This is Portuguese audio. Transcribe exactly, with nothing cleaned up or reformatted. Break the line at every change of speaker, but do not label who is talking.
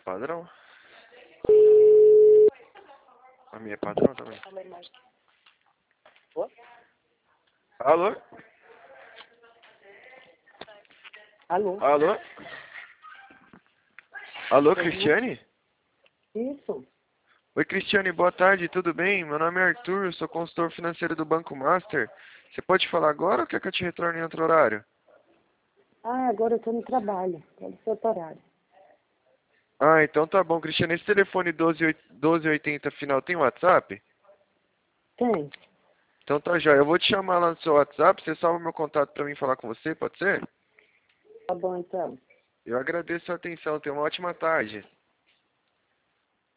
Padrão? A minha é padrão também. Alô?
Alô?
Alô? Alô, Cristiane?
Isso.
Oi, Cristiane, boa tarde, tudo bem? Meu nome é Arthur, eu sou consultor financeiro do Banco Master. Você pode falar agora ou quer que eu te retorne em outro horário?
Ah, agora eu tô no trabalho. Tô no seu horário.
Ah, então tá bom, Cristiane. Esse telefone doze oitenta final tem WhatsApp?
Tem.
Então tá já. Eu vou te chamar lá no seu WhatsApp, você salva meu contato pra mim falar com você, pode ser?
Tá bom, então.
Eu agradeço a atenção, tenha uma ótima tarde.